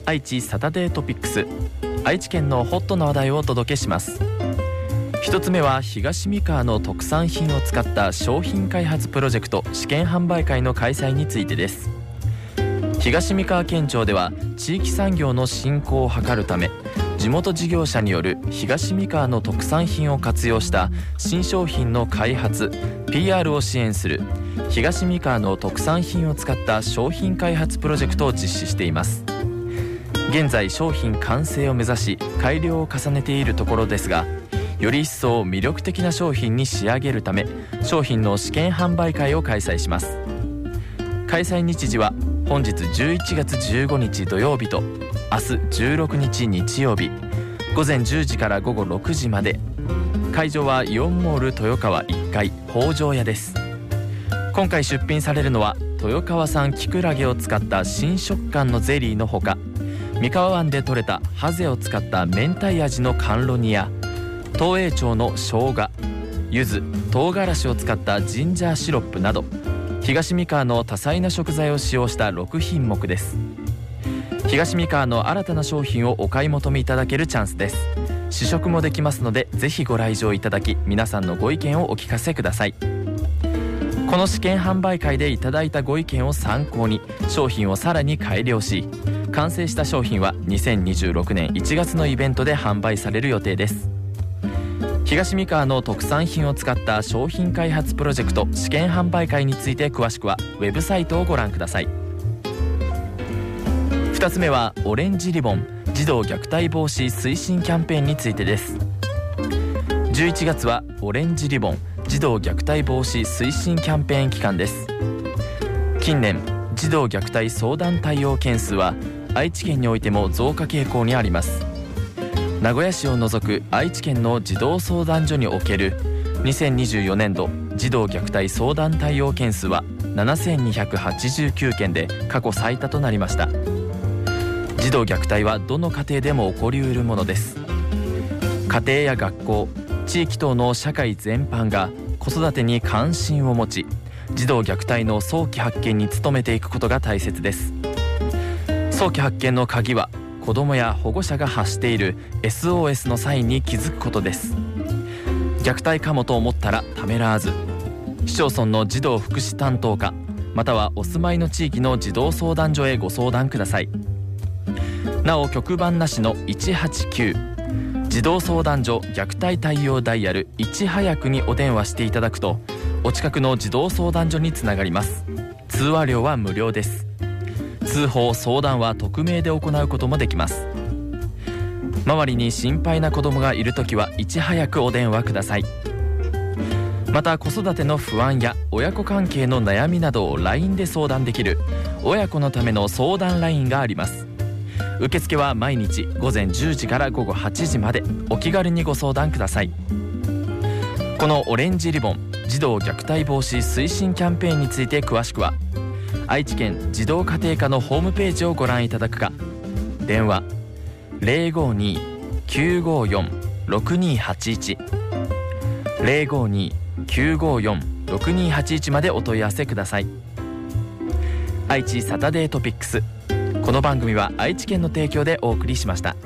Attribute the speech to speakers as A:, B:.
A: 愛知サタデートピックス。愛知県のホットな話題をお届けします。一つ目は東三河の特産品を使った商品開発プロジェクト試験販売会の開催についてです。東三河県庁では地域産業の振興を図るため、地元事業者による東三河の特産品を活用した新商品の開発 PR を支援する東三河の特産品を使った商品開発プロジェクトを実施しています。現在商品完成を目指し改良を重ねているところですが、より一層魅力的な商品に仕上げるため、商品の試験販売会を開催します。開催日時は本日11月15日土曜日と明日16日日曜日、午前10時から午後6時まで。会場はイオンモール豊川1階北条屋です。今回出品されるのは豊川産キクラゲを使った新食感のゼリーのほか、三河湾で採れたハゼを使った明太味の甘露煮や、東栄町の生姜、柚子、唐辛子を使ったジンジャーシロップなど、東三河の多彩な食材を使用した6品目です。東三河の新たな商品をお買い求めいただけるチャンスです。試食もできますので、ぜひご来場いただき、皆さんのご意見をお聞かせください。この試験販売会でいただいたご意見を参考に商品をさらに改良し、完成した商品は2026年1月のイベントで販売される予定です。東三河の特産品を使った商品開発プロジェクト試験販売会について詳しくはウェブサイトをご覧ください。2つ目はオレンジリボン児童虐待防止推進キャンペーンについてです。11月はオレンジリボン児童虐待防止推進キャンペーン期間です。近年児童虐待相談対応件数は愛知県においても増加傾向にあります。名古屋市を除く愛知県の児童相談所における2024年度児童虐待相談対応件数は7289件で過去最多となりました。児童虐待はどの家庭でも起こりうるものです。家庭や学校、地域等の社会全般が子育てに関心を持ち、児童虐待の早期発見に努めていくことが大切です。早期発見の鍵は子どもや保護者が発している SOS のサインに気づくことです。虐待かもと思ったらためらわず、市町村の児童福祉担当課またはお住まいの地域の児童相談所へご相談ください。なお局番なしの189児童相談所虐待対応ダイヤルいち早くにお電話していただくと、お近くの児童相談所につながります。通話料は無料です。通報相談は匿名で行うこともできます。周りに心配な子どもがいるときはいち早くお電話ください。また子育ての不安や親子関係の悩みなどを LINE で相談できる親子のための相談 LINE があります。受付は毎日午前10時から午後8時まで、お気軽にご相談ください。このオレンジリボン児童虐待防止推進キャンペーンについて詳しくは愛知県児童家庭課のホームページをご覧いただくか、電話 052-954-6281 052-954-6281 までお問い合わせください。愛知サタデートピックス、この番組は愛知県の提供でお送りしました。